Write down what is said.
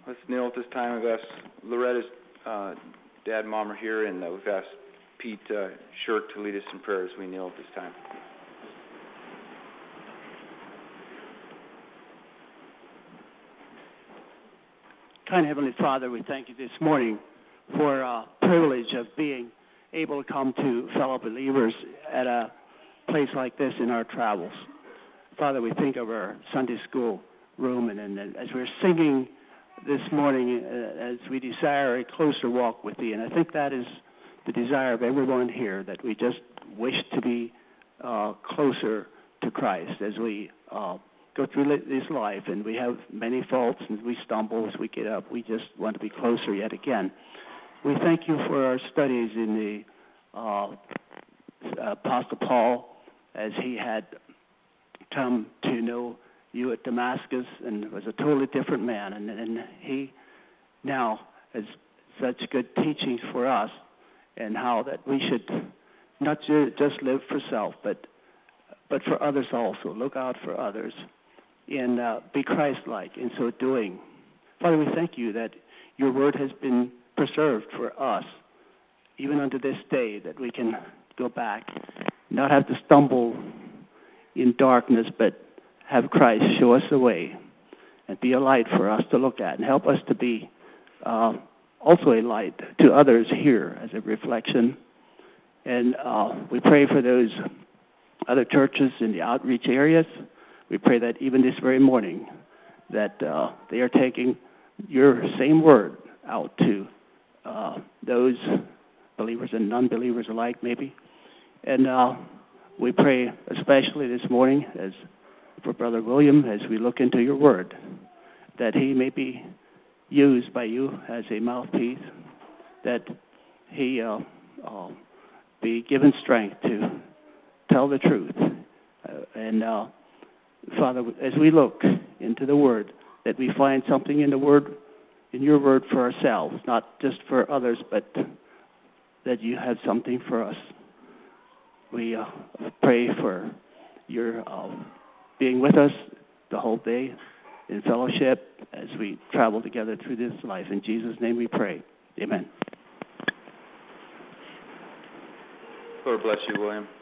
Let's kneel at this time. We've asked Loretta's dad and mom are here, and we've asked Pete Shirk to lead us in prayer as we kneel at this time. Kind Heavenly Father, we thank you this morning for a privilege of being able to come to fellow believers at a place like this in our travels. Father, we think of our Sunday school room, and as we're singing this morning, as we desire a closer walk with thee, and I think that is the desire of everyone here, that we just wish to be closer to Christ as we go through this life, and we have many faults, and we stumble as we get up. We just want to be closer yet again. We thank you for our studies in the Apostle Paul, as he had come to know you at Damascus and was a totally different man, and he now has such good teachings for us, and how that we should not just live for self, but for others also. Look out for others and be Christ-like in so doing. Father, we thank you that your word has been preserved for us, even unto this day, that we can go back, not have to stumble in darkness, but have Christ show us the way and be a light for us to look at, and help us to be also a light to others here as a reflection. And we pray for those other churches in the outreach areas. We pray that even this very morning that they are taking your same word out to those believers and non-believers alike, maybe. And we pray especially this morning as for Brother William, as we look into your word, that he may be used by you as a mouthpiece, that he be given strength to tell the truth. And Father, as we look into the word, that we find something in the word, in your word, for ourselves, not just for others, but that you have something for us. We pray for your being with us the whole day in fellowship as we travel together through this life. In Jesus' name we pray. Amen. Lord bless you, William.